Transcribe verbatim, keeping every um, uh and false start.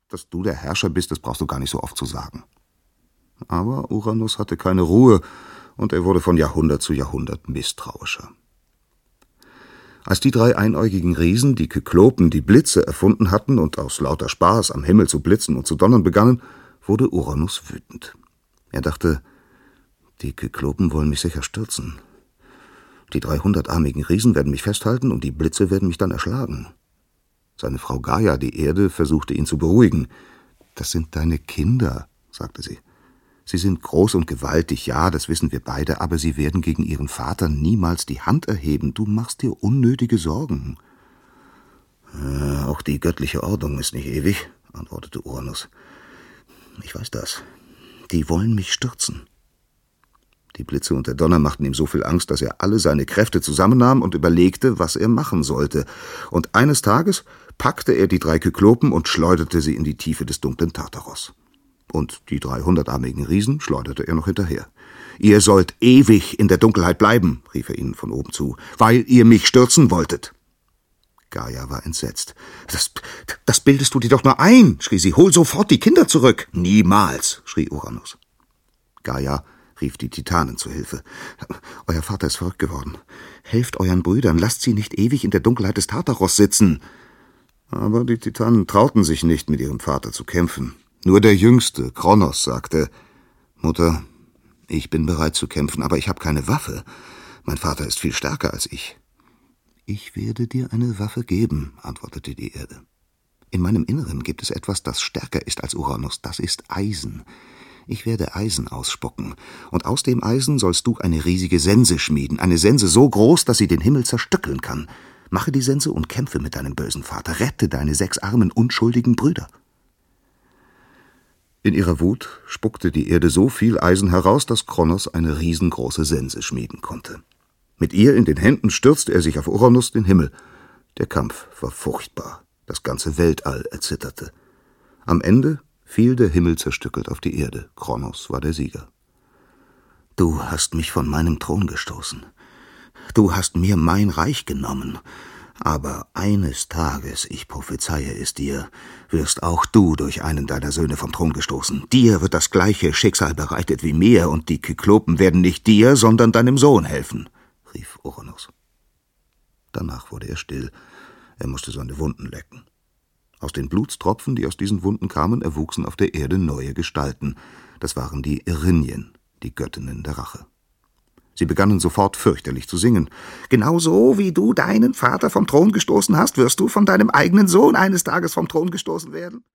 Dass du der Herrscher bist, das brauchst du gar nicht so oft zu sagen. Aber Uranus hatte keine Ruhe, und er wurde von Jahrhundert zu Jahrhundert misstrauischer. Als die drei einäugigen Riesen, die Kyklopen, die Blitze erfunden hatten und aus lauter Spaß am Himmel zu blitzen und zu donnern begannen, wurde Uranus wütend. Er dachte, die Kyklopen wollen mich sicher stürzen. Die dreihundertarmigen Riesen werden mich festhalten und die Blitze werden mich dann erschlagen. Seine Frau Gaia, die Erde, versuchte ihn zu beruhigen. »Das sind deine Kinder«, sagte sie. »Sie sind groß und gewaltig, ja, das wissen wir beide, aber sie werden gegen ihren Vater niemals die Hand erheben. Du machst dir unnötige Sorgen.« äh, »Auch die göttliche Ordnung ist nicht ewig«, antwortete Uranus. »Ich weiß das. Die wollen mich stürzen.« Die Blitze und der Donner machten ihm so viel Angst, dass er alle seine Kräfte zusammennahm und überlegte, was er machen sollte. Und eines Tages packte er die drei Kyklopen und schleuderte sie in die Tiefe des dunklen Tartaros. Und die dreihundertarmigen Riesen schleuderte er noch hinterher. »Ihr sollt ewig in der Dunkelheit bleiben«, rief er ihnen von oben zu, »weil ihr mich stürzen wolltet.« Gaia war entsetzt. Das, das bildest du dir doch nur ein«, schrie sie, »hol sofort die Kinder zurück.« »Niemals«, schrie Uranus. Gaia rief die Titanen zu Hilfe. »Euer Vater ist verrückt geworden. Helft euren Brüdern, lasst sie nicht ewig in der Dunkelheit des Tartaros sitzen.« Aber die Titanen trauten sich nicht, mit ihrem Vater zu kämpfen. Nur der Jüngste, Kronos, sagte, »Mutter, ich bin bereit zu kämpfen, aber ich habe keine Waffe. Mein Vater ist viel stärker als ich.« »Ich werde dir eine Waffe geben«, antwortete die Erde. »In meinem Inneren gibt es etwas, das stärker ist als Uranus. Das ist Eisen. Ich werde Eisen ausspucken, und aus dem Eisen sollst du eine riesige Sense schmieden, eine Sense so groß, dass sie den Himmel zerstückeln kann. Mache die Sense und kämpfe mit deinem bösen Vater. Rette deine sechs armen, unschuldigen Brüder.« In ihrer Wut spuckte die Erde so viel Eisen heraus, dass Kronos eine riesengroße Sense schmieden konnte. Mit ihr in den Händen stürzte er sich auf Uranus, den Himmel. Der Kampf war furchtbar. Das ganze Weltall erzitterte. Am Ende fiel der Himmel zerstückelt auf die Erde. Kronos war der Sieger. »Du hast mich von meinem Thron gestoßen. Du hast mir mein Reich genommen. Aber eines Tages, ich prophezeie es dir, wirst auch du durch einen deiner Söhne vom Thron gestoßen. Dir wird das gleiche Schicksal bereitet wie mir, und die Kyklopen werden nicht dir, sondern deinem Sohn helfen«, rief Uranus. Danach wurde er still. Er musste seine Wunden lecken. Aus den Blutstropfen, die aus diesen Wunden kamen, erwuchsen auf der Erde neue Gestalten. Das waren die Erinnyen, die Göttinnen der Rache. Sie begannen sofort fürchterlich zu singen. »Genauso wie du deinen Vater vom Thron gestoßen hast, wirst du von deinem eigenen Sohn eines Tages vom Thron gestoßen werden.«